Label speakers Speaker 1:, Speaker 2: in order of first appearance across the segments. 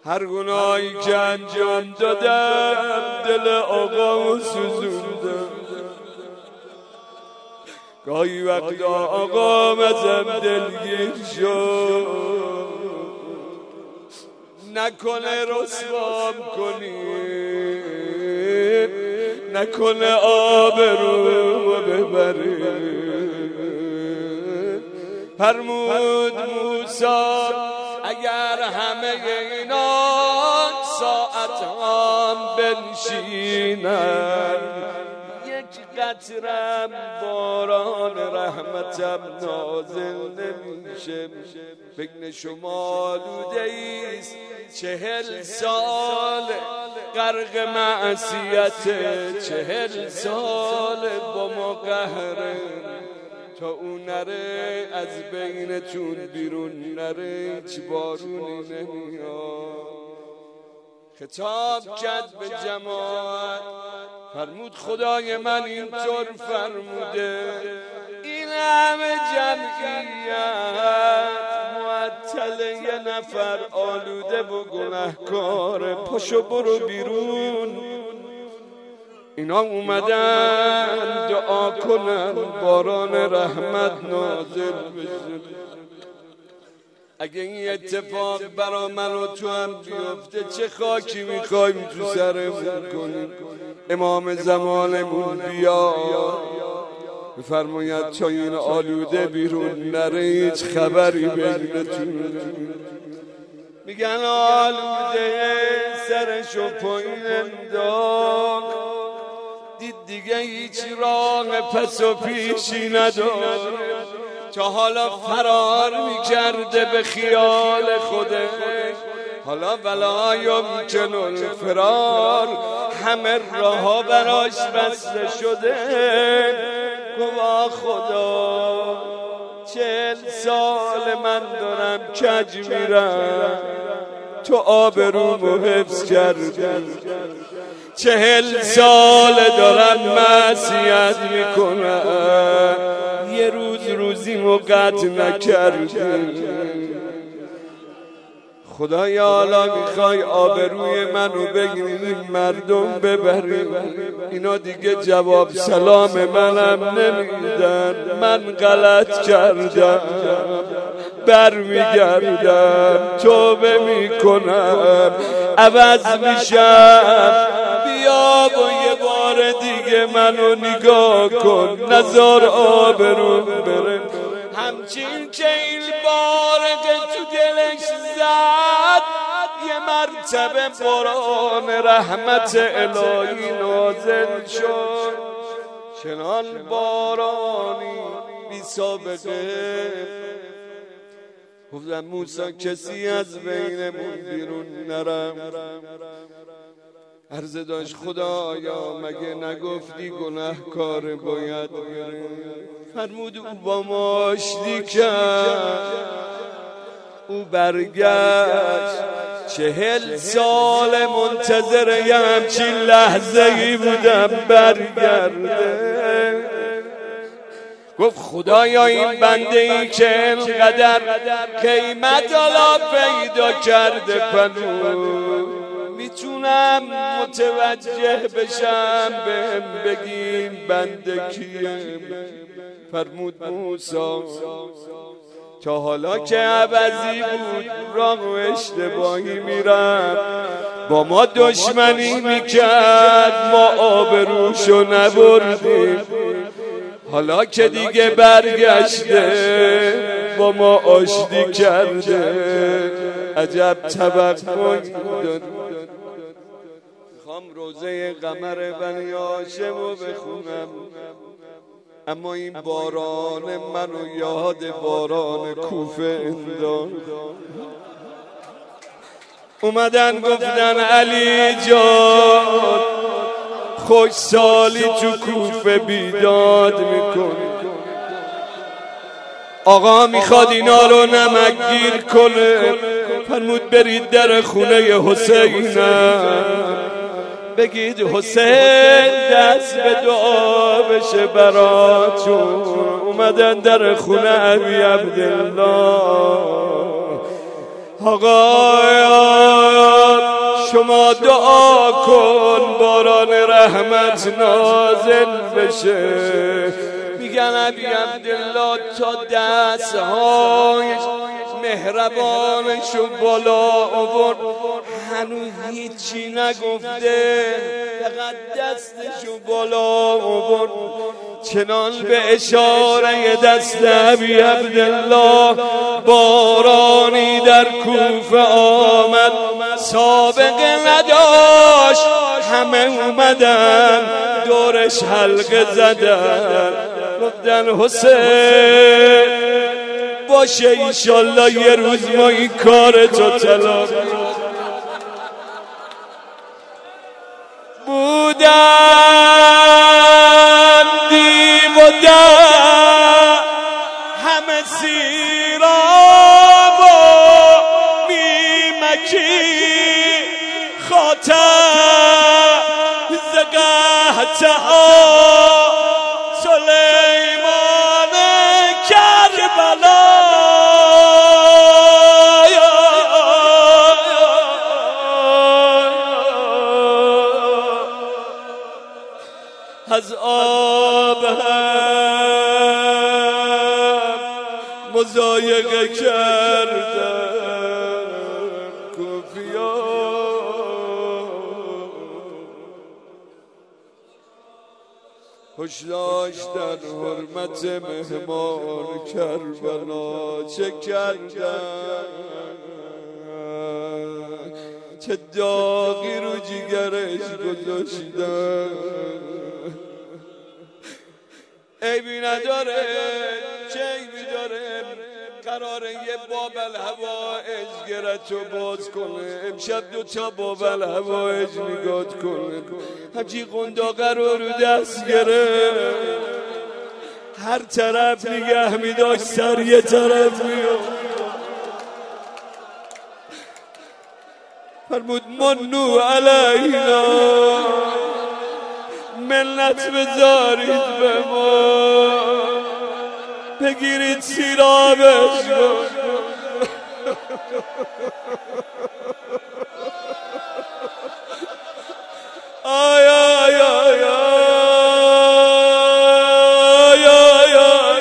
Speaker 1: هر گناهی که انجام دادم دل آقامو سوزوندم. گاهی وقتا آقام ازم دلگیر شد، نکنه رسوام کنی، نکنه آبرومو ببری. فرمود موسی اگر همه اینا ساعت هم بنشینن، یک قطرم باران رحمتم نازل نمیشه. فکر شما آلوده ایست 40 سال غرق معصیت، 40 سال با ما قهره، تا اون نره از بینتون بیرون نره هیچ بارونی نمیاد. خطاب کرد به جماعت، فرمود خدای من اینطور فرموده، این همه جمعیت معطل یه نفر آلوده و گناهکار، پاشو برو بیرون. اینا اومدن دعا کنن باران رحمت نازل بشه. اگه این اتفاق برا من و تو هم بیفته چه خاکی میخوایم تو سرمون کنیم؟ امام زمانمون بیاد بفرماید تا این آلوده بیرون نره هیچ خبری بینتون. میگن آلوده سرشو پایین انداخت، دید دیگه هیچ راه پس و پیشی نداره، تا حالا فرار میکرده به خیال خوده، حالا ولا یمکن الفرار، همه راه براش بسته شده. گواه خدا 40 سال من دارم کج میرم، تو آبرومو حفظ کردی، 40 سال دارم معصیت میکنم، یه روزیمو قطع نکردی. خدایا حالا میخوای آبروی منو بگیری مردم ببری، اینا دیگه جواب سلام منم نمیدن، من غلط کردم، برمیگردم، توبه میکنم، عوض میشم، بیا و یه بار دیگه منو نگاه کن، نزار آبروم بره. همچین که این بارگه تو دلش زد، یه مرتبه باران رحمت الهی نازل شد، چنان بارانی بی سابقه. گفتم موسی کسی از بینمون بیرون نرم. عرض داشت خدایا مگه نگفتی گناهکار باید بره؟ فرمود او با ما آشتی کرد، او برگشت. 40 سال منتظر یه همچین لحظه ای بودم برگرده. گفت خدایا این بنده ای که انقدر قیمت حالا پیدا کرده پنو، میتونم متوجه بشم بهم بگیم بنده کیه؟ فرمود موسی تا حالا که عوضی بود راه و اشتباهی میرم، با ما دشمنی میکرد، ما آبروشو نبردیم، حالا که دیگه برگشته با ما آشتی کرده، عجب توقعی داد. میخوام روزه قمر بنی هاشمو بخونم، اما این باران منو یاد باران کوفه انداخت. اومدن گفتن علی جان خوش سالی تو کوفه بیداد میکنی، آقا میخواد اینا رو نمکگیر کنه. فرمود برید در خونه حسینم بگید حسین دست به دعا بشه براتون. اومدن در خونه ابی عبدالله، آقا شما دعا کن باران رحمت نازل بشه. میگن ابی عبدالله تا دستهایش مهربانشو بالا آورد هنوز هیچی نگفته، فقط دستشو بالا آورد. چنان به اشاره دست ابی عبدالله بارانی در کوفه آمد، سابقه نداشت. همه اومدن دورش حلقه زدن، گفتن حسین باشه ایشالله یه روز ما این کارتو طلا بودن دیو و در همه سیراب و نیمکی خاطر زقهتها سلیمان کربلا از آب هم مضایقه کردن کوفیان، خوش داشتن حرمت مهمان کربلا. چه کردن چه داغی رو جگرش گذاشتن. عیبی نداره چه عیبی داره، قراره یه بابل هوایج گرتو باز کنه. امشب دوتا بابل هوایج نگات کنه. همچی قنداقه رو دست گره، هر طرف نگه میداشت سر یه طرف میاد. فرمود منو علینا منت بذارید به ما، بگیرید سیرابش آی آی آی آی آی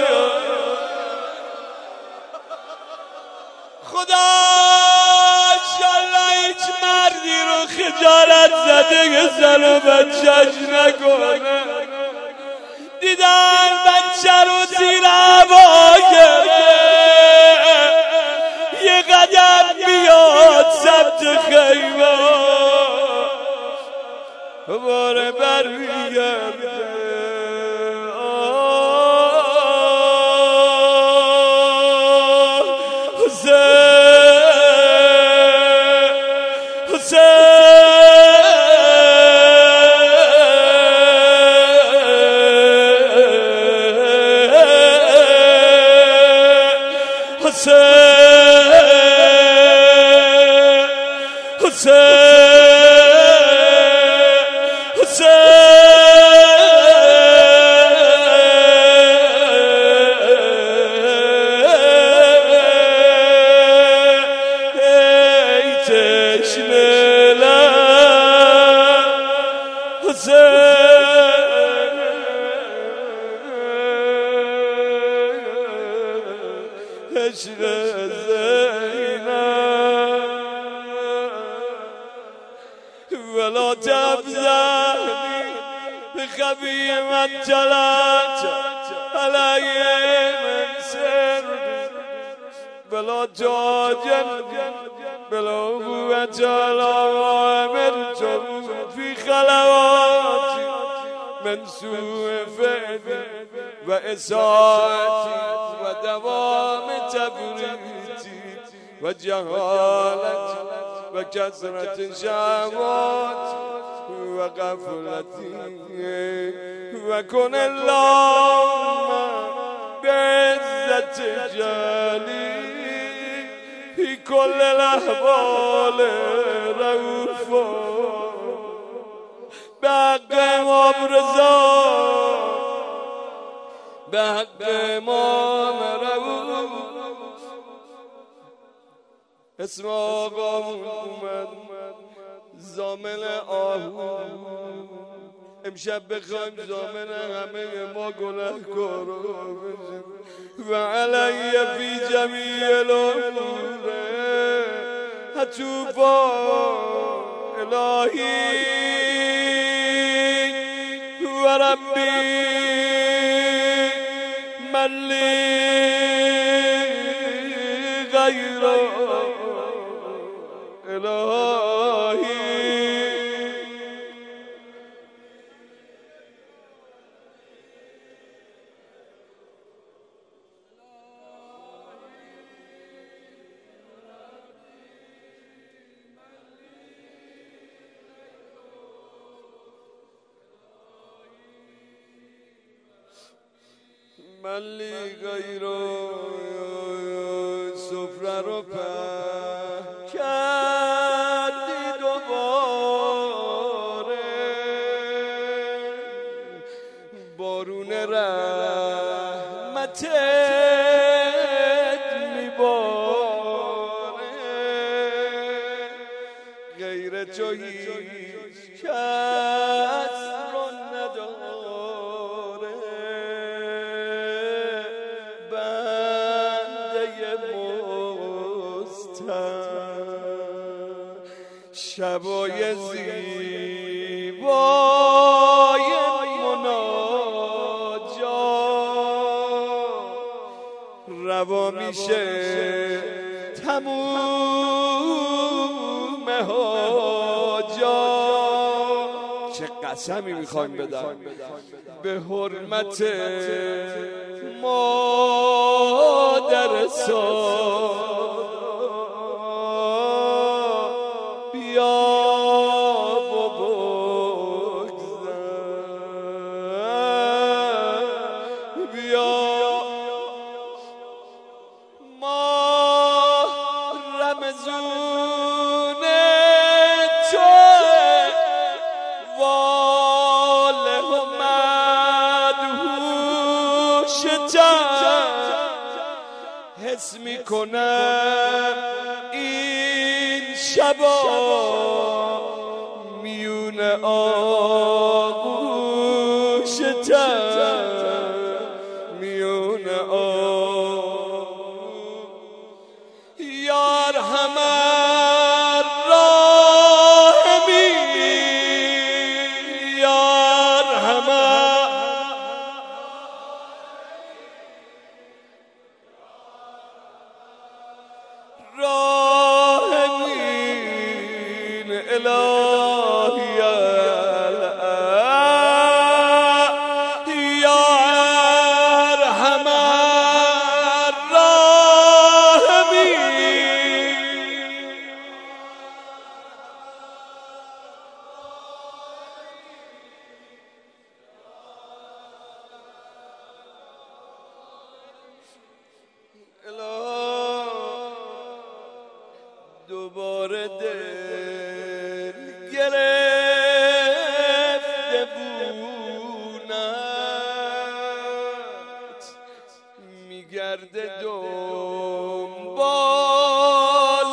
Speaker 1: خدا انشالله هیچ مردی رو خجالت زده که زن و بچه‌ش نکنه. دیدن بچه رو زیر هوا یه قدم بیاد سمت خیمه دوباره برمیگرده. ولا تبزني بخفي من جلت علي من سر بلا تاجن بلا قوة على أمرت في خلواتي من سوء فعلي وإساءتي ودوام تفريطي وجهالتي وكثرة شهواتي وغفلتي وكن اللهم بعزة جلالي في كل الأحوال رؤوفا بحق امام رضا بحق امام رؤوف. اسم آقا اومد زامن آهو امشب بخوایم زامن همه ما گناهکارا بشیم و علی فی جمیع الامور حتوبا الهی و ربی من لی غیر الهی من لی غیر سفره رو په کردی دوباره بارون رحمتت میباره غیر تو هیچ کس رو نداره شبای زیبای مناجات روا میشه تموم حاجات. چه قسمی میخوایم بدم به حرمت مادر سال حس میکنم این شبا میون آغوشتم میون یار همه راهمی یار همه راهمین الهی یا ارحم الراحمین. دوباره دل گرفته بونت میگرده دنبال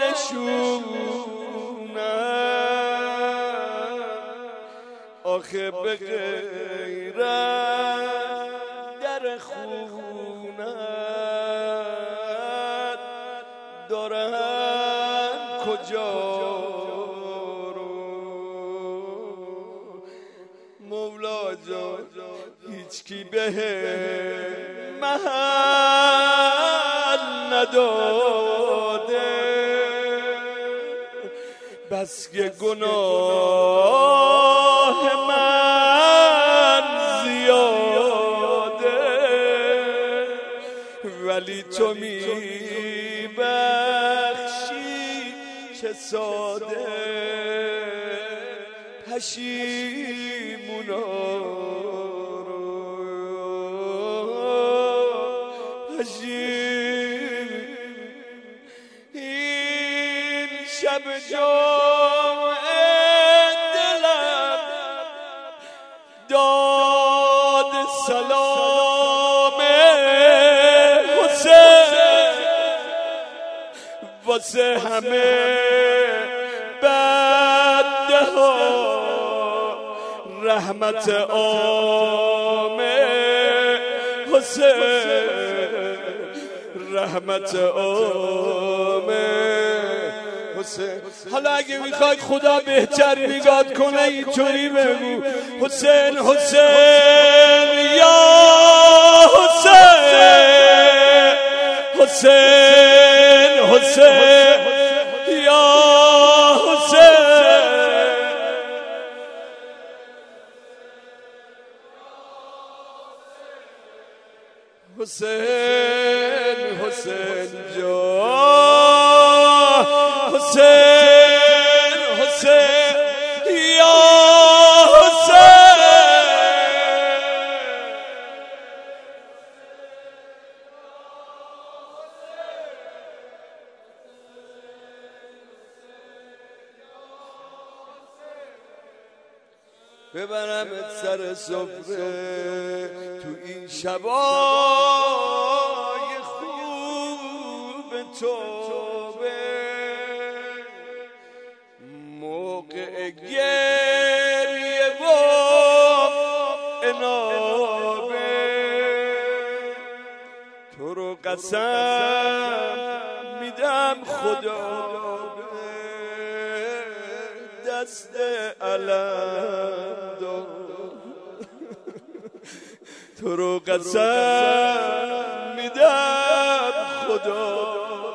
Speaker 1: نشونت آخه به غیر در خونت دارن کجا رو مولا جان هیچکی به محل نداده بس که گناه من زیاده ولی تو میبخشی چه ساده پشیمونا رو این شب جمعه دلم داد سلام حسین واسه همه رحمت عام حسین، رحمت عام حسین. حالا اگه میخوای خدا بهتر نگات کنه اینطوری بگو حسین حسین یا حسین، حسین حسین یا حسین. حسین حسین جان، حسین حسین یا حسین. ببرمت سر سفره تو این شبای خوب توبه، موقع گریه و انابه، تو رو قسم میدم خدا دست علم دار، تو رو قسم میدم خدا.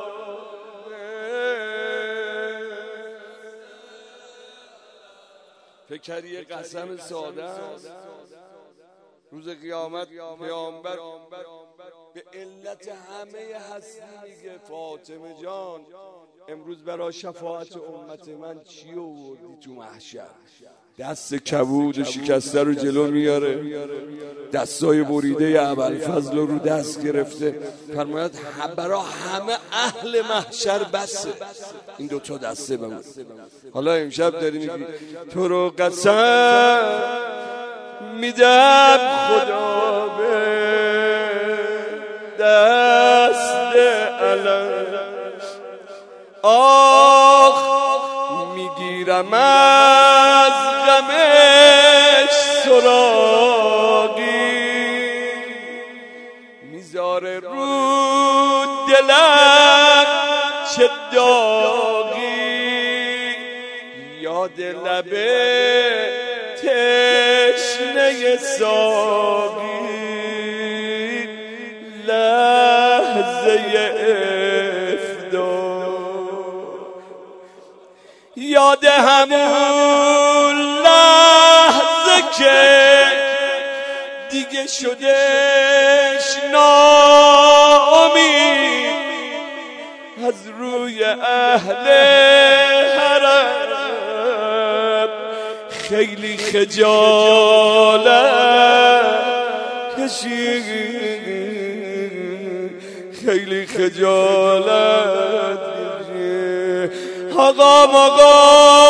Speaker 1: فکر یه قسم ساده است، روز قیامت پیامبر به علت همه هستی میگه فاطمه جان امروز برای شفاعت امت من چی آوردی تو محشر؟ دست کبود و شکسته رو جلو میاره، دستای بریده ابوالفضل رو دست گرفته، فرماید برای همه اهل محشر بسه این دوتا دسته بمون. حالا امشب داری میگی تو رو قسم میدم خدا به دست علم، آخ میگیرم از غمش سراغی، میذاره رو دلم چه داغی، یاد لبه تشنه ساقی، لحظه یاد همون لحظه که دیگه شدش ناامید از روی اهل حرم، خیلی خجالت کشید، خیلی خجالت کشید. آقا